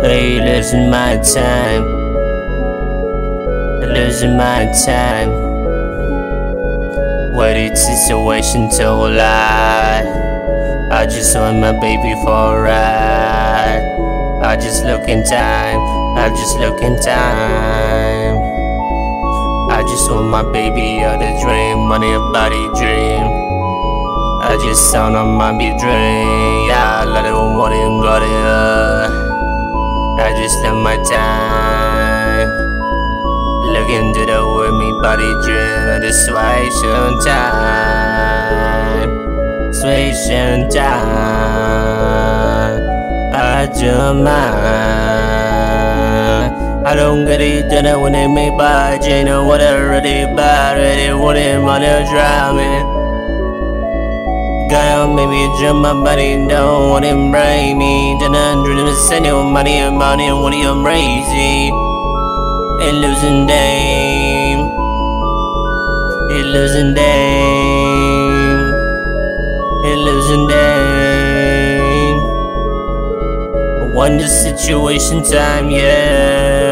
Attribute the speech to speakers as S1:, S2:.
S1: They losing my time, losing my time. What it's situation to lie. I just want my baby for a ride. I just look in time, I just look in time. I just want my baby of the dream, money a body dream. I just sound on my big dream, yeah, I let it want it and got it. I just love my time. Look into the world, me body dream, and the situation time, situation time. I just mind. I don't get it done when they make by Jane or whatever they buy, ready, what them on the driving. God, maybe jump my body down, want him brain me. Then 100% your money and money, and what I'm crazy. It losing game, it losing game, it losing game. Wonder situation time, yeah.